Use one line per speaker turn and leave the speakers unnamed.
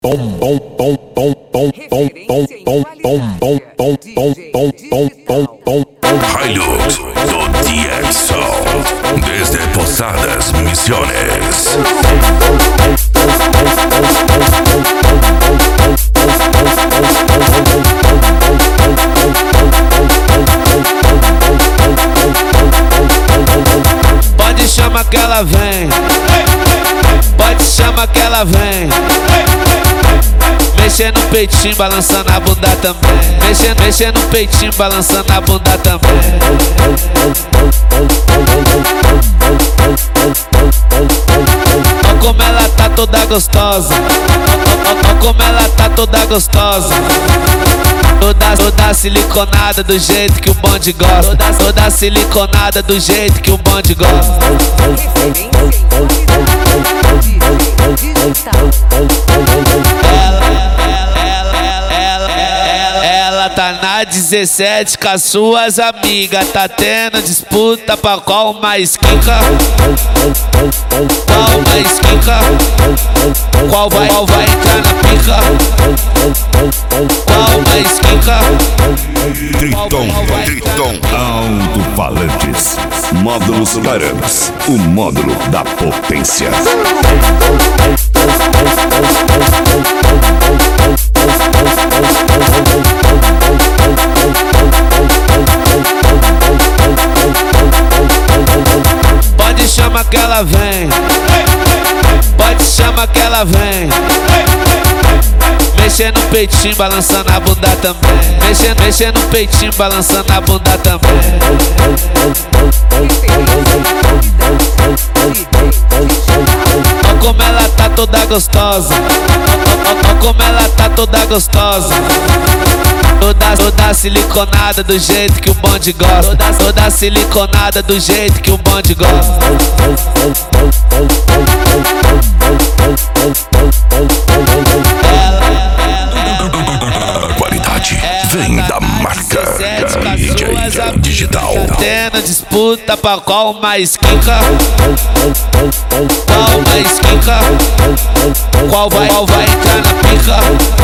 Hilux do DXO desde Posadas Misiones.
Pode chamar que ela vem, pode chamar que ela vem. Mexendo no peitinho, balançando a bunda também. Mexendo no peitinho, balançando a bunda também. Olha como ela tá toda gostosa. Olha como ela tá toda gostosa. Toda siliconada do jeito que o bonde gosta. Toda siliconada do jeito que o bonde gosta. Ela tá na 17 com as suas amigas. Tá tendo disputa pra qual mais quica. Qual mais quica. Qual vai entrar na pica. Qual mais quica.
Triton Alto-Falantes. Módulos Paramus, o módulo da potência.
Pode chamar que ela vem, pode chamar que ela vem. Mexendo no peitinho, balançando a bunda também. Mexendo no peitinho, balançando a bunda também. Olha como ela tá toda gostosa. Olha como ela tá toda gostosa. Toda siliconada do jeito que o bonde gosta. Toda siliconada do jeito que o bonde gosta.
A qualidade vem da marca Mídia Digital.
Tá tendo disputa pra qual mais quica. Qual mais quica. Qual vai entrar na pica.